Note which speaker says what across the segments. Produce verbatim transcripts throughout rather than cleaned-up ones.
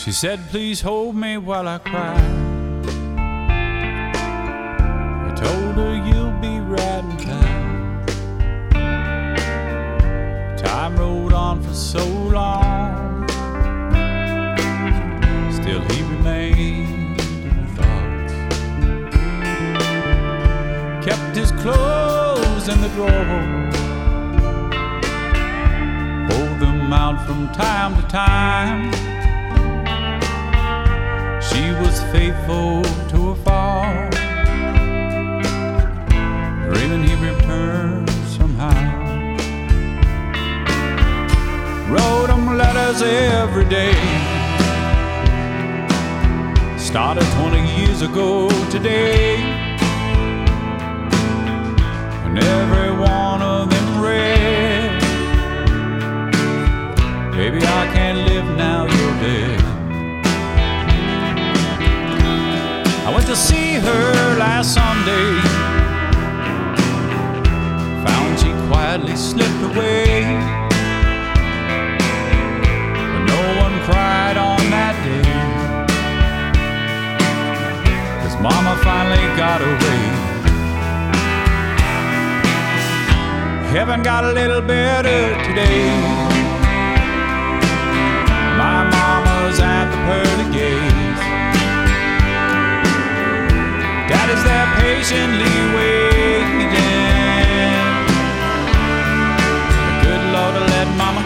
Speaker 1: She said, please hold me while I cry. I told her you'll be right in time. Time rolled on for so long, still he remained in her thoughts. Kept his clothes in the drawer, pulled them out from time to time. She was faithful to a fault, dreaming he'd return somehow. Wrote him letters every day. Started twenty years ago today, and every one of them read, baby, I can't live now, you're dead. I went to see her last Sunday, found she quietly slipped away, but no one cried on that day, 'cause Mama finally got away. Heaven got a little better today. My mama's at the pearly gates. Daddy's there patiently waiting. The good Lord to let Mama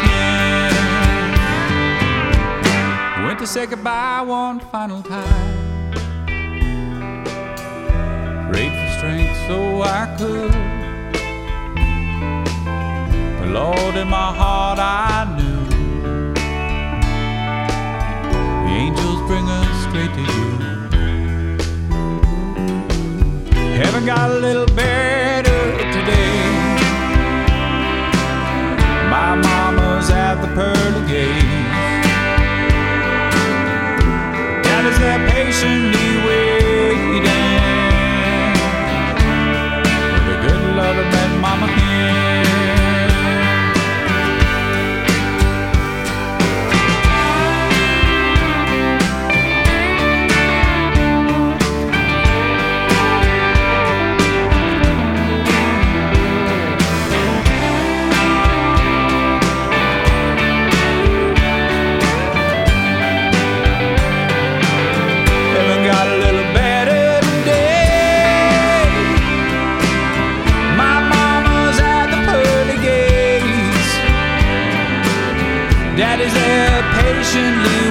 Speaker 1: in. Went to say goodbye one final time. Prayed for strength so I could. The Lord in my heart I knew. The angels bring us straight to you. Heaven got a little better today. My mama's at the pearly gates. Daddy's there patiently waiting. The good Lord will let Mama in. Daddy's there patiently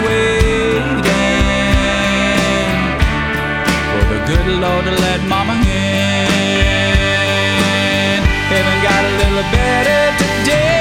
Speaker 1: waiting for the good Lord to let Mama in. Heaven got a little better today.